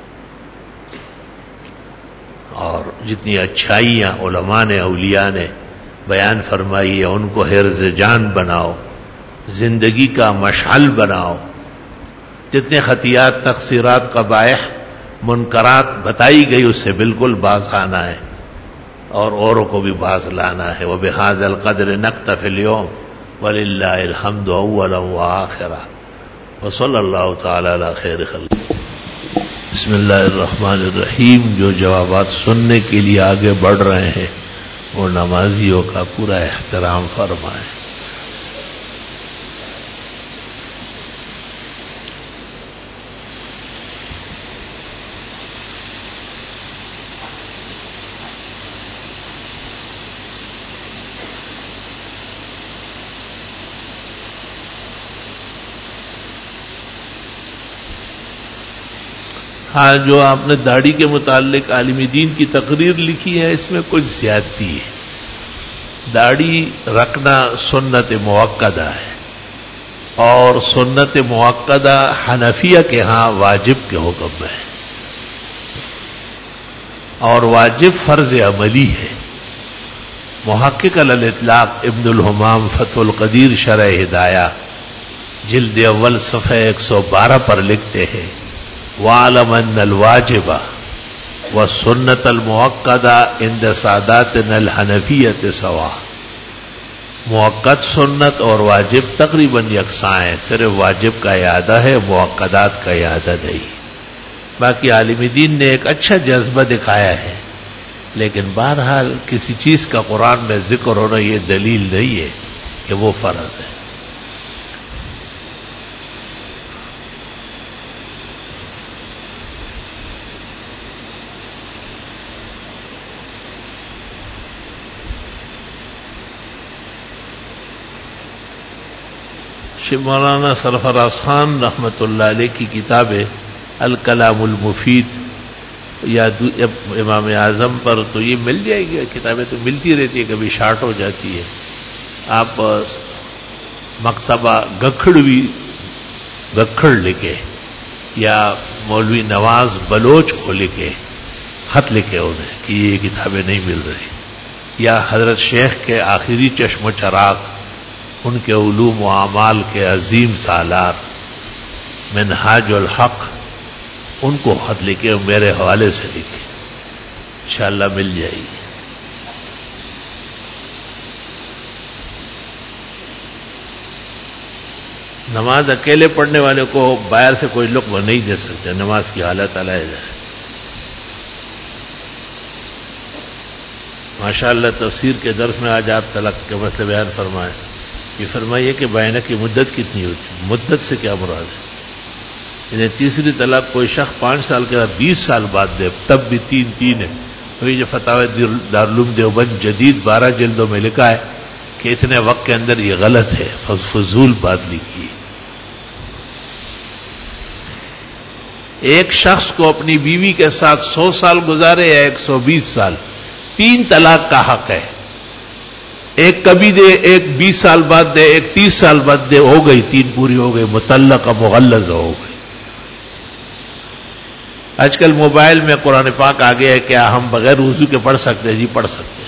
اور جتنی اچھائیاں علماء نے اولیاء نے بیان فرمائی ہے ان کو حرز جان بناؤ، زندگی کا مشعل بناؤ۔ جتنے خطیات، تقصیرات، قبائح، منکرات بتائی گئی اس سے بالکل باز آنا ہے، اور اوروں کو بھی باز لانا ہے۔ وَبِهَذَا الْقَدْرِ نَكْتَفِي الْيَوْمَ وَلِلَّهِ الْحَمْدُ أَوَّلًا وَآخِرًا وصلی اللہ تعالی علی خیر خلق۔ بسم اللہ الرحمن الرحیم۔ جو جوابات سننے کے لیے آگے بڑھ رہے ہیں وہ نمازیوں کا پورا احترام فرمائیں۔ ہاں، جو آپ نے داڑھی کے متعلق عالم دین کی تقریر لکھی ہے اس میں کچھ زیادتی ہے۔ داڑھی رکھنا سنت موقدہ ہے، اور سنت موقدہ حنفیہ کے ہاں واجب کے حکم میں ہے، اور واجب فرض عملی ہے۔ محقق علی الاطلاق ابن الحمام فتح القدیر شرح ہدایہ جلد اول صفحہ ایک سو بارہ پر لکھتے ہیں وَعَلَمَ أَنَّ الْوَاجِبَ وَالسُّنَّةَ الْمُؤَكَّدَةَ عِنْدَ سَادَاتِنَا الْحَنَفِيَّةِ سَوَاءٌ۔ مؤکد سنت اور واجب تقریباً یکساں ہیں، صرف واجب کا اعادہ ہے، مؤکدات کا اعادہ نہیں۔ باقی عالم دین نے ایک اچھا جذبہ دکھایا ہے، لیکن بہرحال کسی چیز کا قرآن میں ذکر ہونا یہ دلیل نہیں ہے کہ وہ فرض ہے۔ مولانا سرفراز خان رحمۃ اللہ علیہ کی کتاب ہے الکلام المفید یا امام اعظم پر، تو یہ مل جائے گی، کتابیں تو ملتی رہتی ہے، کبھی شارٹ ہو جاتی ہے۔ آپ مکتبہ گکھڑوی گکھڑ لکھے یا مولوی نواز بلوچ کو لکھے، خط لکھے انہیں کہ یہ کتابیں نہیں مل رہی، یا حضرت شیخ کے آخری چشم و چراغ ان کے علوم و اعمال کے عظیم سالار منہاج الحق، ان کو خط لکھے، میرے حوالے سے لکھے، انشاءاللہ مل جائے گی۔ نماز اکیلے پڑھنے والے کو باہر سے کوئی لقمہ نہیں دے سکتے، نماز کی حالت علیحدہ ہے۔ ماشاءاللہ تفسیر کے درس میں آج آپ طلاق کے مسئلے بیان فرمائے، یہ فرمائیے کہ بائنہ کی مدت کتنی ہوتی ہے، مدت سے کیا مراد ہے؟ یعنی تیسری طلاق کوئی شخص پانچ سال کے بعد بیس سال بعد دے، تب بھی تین تین ہے۔ تو یہ جو فتاوی دارالعلوم دیوبند جدید بارہ جلدوں میں لکھا ہے کہ اتنے وقت کے اندر یہ غلط ہے، فضول بات لکھی ہے۔ ایک شخص کو اپنی بیوی کے ساتھ سو سال گزارے یا ایک سو بیس سال، تین طلاق کا حق ہے۔ ایک کبھی دے، ایک بیس سال بعد دے، ایک تیس سال بعد دے، ہو گئی، تین پوری ہو گئی، مطلقہ مغلظہ ہو گئی۔ آج کل موبائل میں قرآن پاک آ گیا ہے، کیا ہم بغیر وضو کے پڑھ سکتے ہیں؟ جی پڑھ سکتے ہیں۔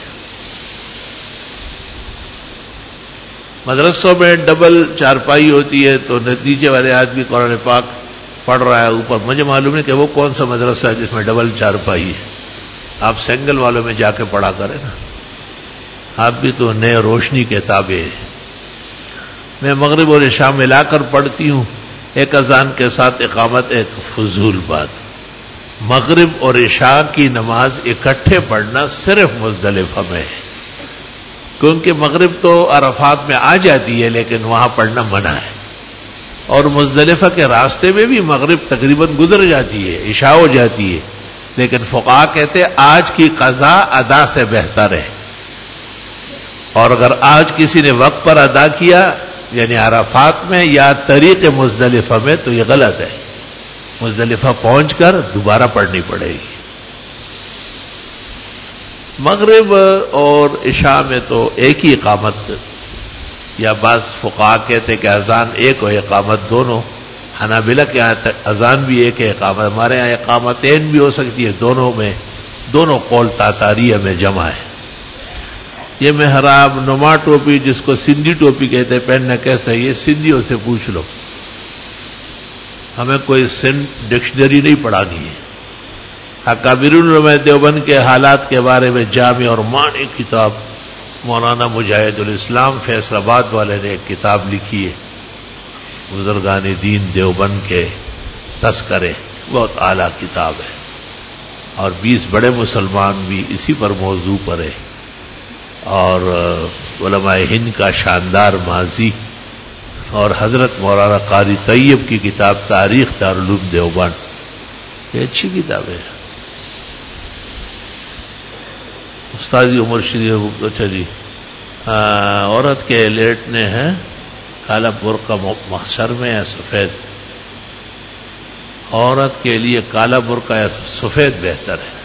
مدرسوں میں ڈبل چارپائی ہوتی ہے تو نتیجے والے آدمی قرآن پاک پڑھ رہا ہے اوپر، مجھے معلوم ہے کہ وہ کون سا مدرسہ ہے جس میں ڈبل چارپائی ہے۔ آپ سنگل والوں میں جا کے پڑھا کریں نا، آپ بھی تو نئے روشنی کے تابع ہیں۔ میں مغرب اور عشاء ملا کر پڑھتی ہوں، ایک اذان کے ساتھ اقامت، ایک فضول بات۔ مغرب اور عشاء کی نماز اکٹھے پڑھنا صرف مزدلفہ میں ہے، کیونکہ مغرب تو عرفات میں آ جاتی ہے لیکن وہاں پڑھنا منع ہے، اور مزدلفہ کے راستے میں بھی مغرب تقریباً گزر جاتی ہے، عشاء ہو جاتی ہے، لیکن فقہا کہتے ہیں آج کی قضا ادا سے بہتر ہے، اور اگر آج کسی نے وقت پر ادا کیا یعنی عرفات میں یا طریق مزدلفہ میں تو یہ غلط ہے، مزدلفہ پہنچ کر دوبارہ پڑھنی پڑے گی۔ مغرب اور عشاء میں تو ایک ہی اقامت، یا بعض فقہا کہتے کہ اذان ایک اور اقامت دونوں، حنابلہ کے یہاں اذان بھی ایک ہے، اقامت ہمارے یہاں اقامتین بھی ہو سکتی ہے، دونوں میں دونوں قول تاتاریہ میں جمع ہے۔ یہ محراب نما ٹوپی جس کو سندھی ٹوپی کہتے ہیں پہننا کیسا ہے؟ یہ سندھیوں سے پوچھ لو، ہمیں کوئی سندھ ڈکشنری نہیں پڑھانی ہے۔ اکابر العلماء دیوبند کے حالات کے بارے میں جامع اور مانی کتاب مولانا مجاہد الاسلام فیصل آباد والے نے ایک کتاب لکھی ہے، بزرگان دین دیوبند کے تذکرے، بہت اعلیٰ کتاب ہے، اور بیس بڑے مسلمان بھی اسی پر موضوع پر ہے، اور علماء ہند کا شاندار ماضی، اور حضرت مولانا قاری طیب کی کتاب تاریخ دارالعلوم دیوبند، یہ اچھی کتاب ہے۔ استاذی عمر شریف، اچھا جی، عورت کے لیٹنے ہیں کالا برقع محشر میں یا سفید؟ عورت کے لیے کالا برقع یا سفید بہتر ہے۔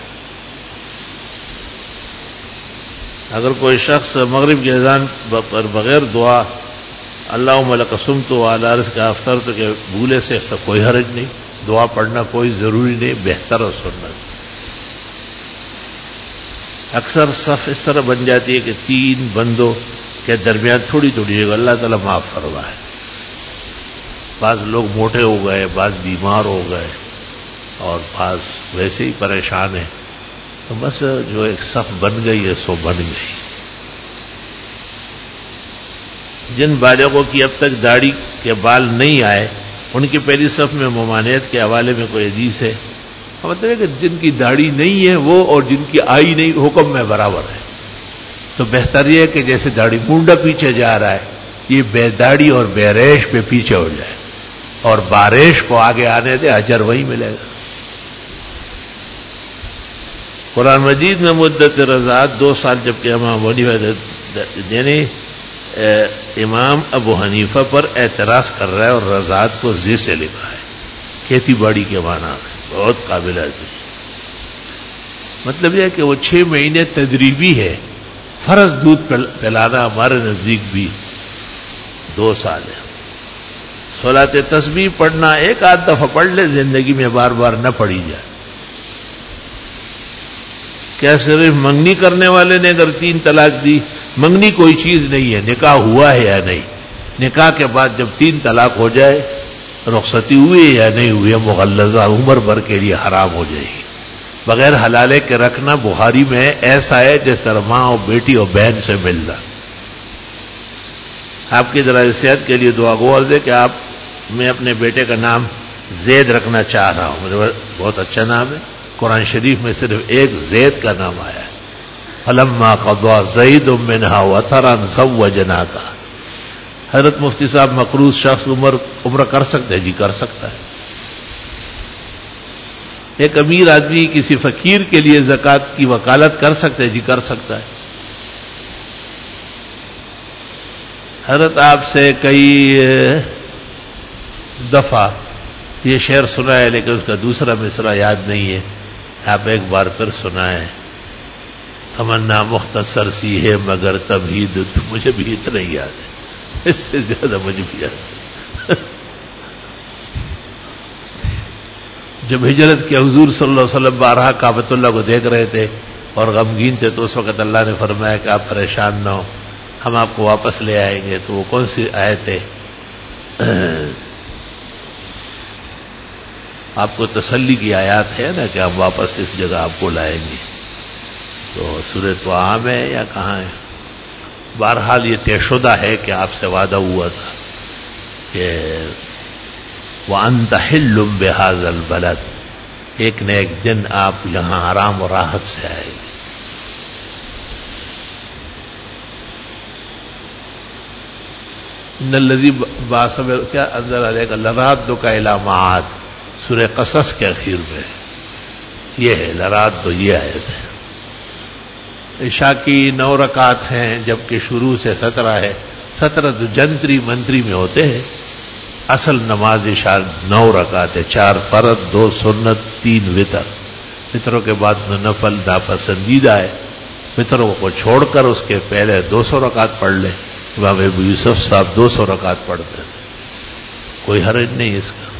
اگر کوئی شخص مغرب کی اذان پر بغیر دعا اللہم لک صمت وعلی رزقک افطرت کے بھولے سے تو کوئی حرج نہیں، دعا پڑھنا کوئی ضروری نہیں، بہتر اور سنت۔ اکثر صف اس طرح بن جاتی ہے کہ تین بندوں کے درمیان تھوڑی تھوڑی جگہ، اللہ تعالیٰ معاف فرمائے، بعض لوگ موٹے ہو گئے، بعض بیمار ہو گئے، اور بعض ویسے ہی پریشان ہیں، تو بس جو ایک صف بن گئی ہے سو بن گئی۔ جن بالغوں کی اب تک داڑھی کے بال نہیں آئے ان کی پہلی صف میں ممانعت کے حوالے میں کوئی حدیث ہے؟ مطلب ہے کہ جن کی داڑھی نہیں ہے وہ اور جن کی آئی نہیں حکم میں برابر ہے. تو بہتر یہ ہے کہ جیسے داڑھی مونڈا پیچھے جا رہا ہے یہ بے داڑھی اور بے ریش پہ پیچھے ہو جائے اور باریش کو آگے آنے دے, اجر وہی ملے گا. قرآن مجید میں مدت رضاعت دو سال جبکہ امام ابو حنیفہ یعنی امام ابو حنیفہ پر اعتراض کر رہا ہے اور رضاعت کو زی سے لکھا ہے, کھیتی باڑی کے معنی میں بہت قابل ہے. مطلب یہ ہے کہ وہ چھ مہینے تدریبی ہے, فرض دودھ پلانا ہمارے نزدیک بھی دو سال ہے. صلاۃ تسبیح پڑھنا ایک آدھ دفعہ پڑھ لے, زندگی میں بار بار نہ پڑھی جائے. کیا صرف منگنی کرنے والے نے اگر تین طلاق دی, منگنی کوئی چیز نہیں ہے, نکاح ہوا ہے یا نہیں, نکاح کے بعد جب تین طلاق ہو جائے رخصتی ہوئی یا نہیں ہوئی مغلظہ عمر بھر کے لیے حرام ہو جائے گی. بغیر حلالے کے رکھنا بخاری میں ایسا ہے جس طرح ماں اور بیٹی اور بہن سے ملنا. آپ کی ذرا صحت کے لیے دعا گو عرض ہے کہ آپ میں اپنے بیٹے کا نام زید رکھنا چاہ رہا ہوں, مجھے بہت اچھا نام ہے. قرآن شریف میں صرف ایک زید کا نام آیا ہے, فلما قضى زید منها وطرا زوجناکا. حضرت مفتی صاحب مقروض شخص عمر عمر کر سکتے ہیں؟ جی کر سکتا ہے. ایک امیر آدمی کسی فقیر کے لیے زکوٰۃ کی وکالت کر سکتے ہیں؟ جی کر سکتا ہے. حضرت آپ سے کئی دفعہ یہ شعر سنا ہے لیکن اس کا دوسرا مصرع یاد نہیں ہے, آپ ایک بار پھر سنائیں. تمنا مختصر سی ہے مگر تمہید, مجھے بھی اتنا ہی یاد ہے, اس سے زیادہ مجھے بھی یاد ہے. جب ہجرت کے حضور صلی اللہ علیہ وسلم بارہا کعبۃ اللہ کو دیکھ رہے تھے اور غمگین تھے تو اس وقت اللہ نے فرمایا کہ آپ پریشان نہ ہو, ہم آپ کو واپس لے آئیں گے. تو وہ کون سی آیت ہے؟ آپ کو تسلی کی آیات ہے نا کہ ہم واپس اس جگہ آپ کو لائیں گے. تو سورہ طٰہٰ میں یا کہاں ہے؟ بہرحال یہ طے شدہ ہے کہ آپ سے وعدہ ہوا تھا کہ وَأَنْتَ حِلٌّ بِهَذَا الْبَلَدِ, ایک نہ ایک دن آپ یہاں آرام و راحت سے آئیں گے. ان الذی بعث کیا انزل علیک لرادک الی معاد, سورہ قصص کے اخیر میں یہ ہے لراد. تو یہ آیت ہے. عشاء کی نو رکعات ہیں جبکہ شروع سے سترہ ہے. سترہ تو جنتری منتری میں ہوتے ہیں, اصل نماز عشاء نو رکعات ہے, چار فرض, دو سنت, تین وتر. وتروں کے بعد نفل ناپسندیدہ ہے. وتروں کو چھوڑ کر اس کے پہلے دو سو رکعت پڑھ لیں. امام ابو یوسف صاحب دو سو رکعت پڑھتے ہیں, کوئی حرج نہیں اس کا.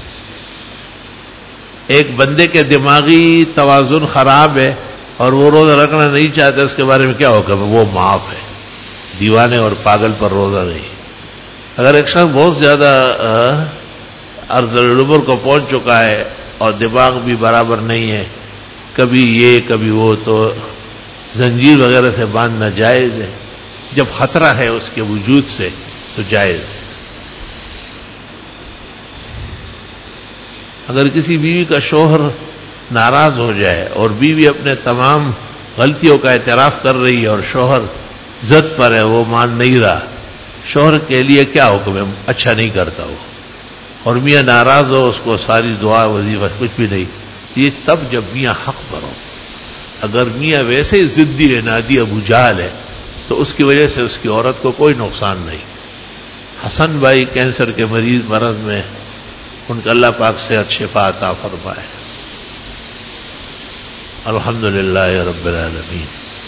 ایک بندے کے دماغی توازن خراب ہے اور وہ روزہ رکھنا نہیں چاہتا, اس کے بارے میں کیا ہوگا؟ وہ معاف ہے. دیوانے اور پاگل پر روزہ نہیں. اگر ایک شخص بہت زیادہ عرض العمر کو پہنچ چکا ہے اور دماغ بھی برابر نہیں ہے, کبھی یہ کبھی وہ, تو زنجیر وغیرہ سے باندھنا جائز ہے. جب خطرہ ہے اس کے وجود سے تو جائز ہے. اگر کسی بیوی کا شوہر ناراض ہو جائے اور بیوی اپنے تمام غلطیوں کا اعتراف کر رہی ہے اور شوہر ضد پر ہے, وہ مان نہیں رہا, شوہر کے لیے کیا حکم ہے؟ اچھا نہیں کرتا وہ, اور میاں ناراض ہو, اس کو ساری دعا وظیفہ کچھ بھی نہیں. یہ تب جب میاں حق پر ہو. اگر میاں ویسے ہی ضدی ہے, نادی ابو جہل ہے, تو اس کی وجہ سے اس کی عورت کو کوئی نقصان نہیں. حسن بھائی کینسر کے مریض مرض میں, ان کا اللہ پاک سے شفا عطا فرمائے. الحمدللہ رب العالمین.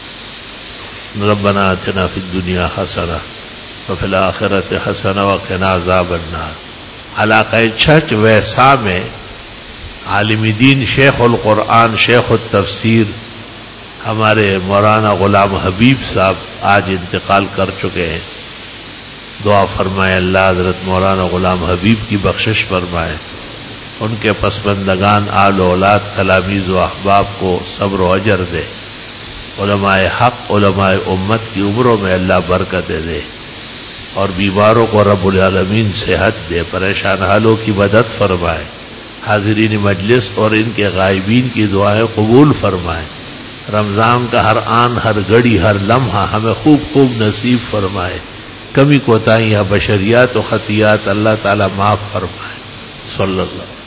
ربنا آتنا فی الدنیا حسنہ وفی الآخرۃ حسنہ وقنا عذاب النار. علاقہ چھچ ویسا میں عالم دین شیخ القرآن شیخ التفسیر ہمارے مولانا غلام حبیب صاحب آج انتقال کر چکے ہیں. دعا فرمائے اللہ حضرت مولانا غلام حبیب کی بخشش فرمائے, ان کے پسماندگان آل و اولاد تلاميذ و احباب کو صبر و اجر دے. علماء حق علماء امت کی عمروں میں اللہ برکت دے اور بیماروں کو رب العالمین صحت دے, پریشان حالوں کی مدد فرمائے. حاضرین مجلس اور ان کے غائبین کی دعائیں قبول فرمائے. رمضان کا ہر آن ہر گھڑی ہر لمحہ ہمیں خوب خوب نصیب فرمائے. کمی کوتاہیاں بشریات و خطیات اللہ تعالی معاف فرمائے. صلی اللہ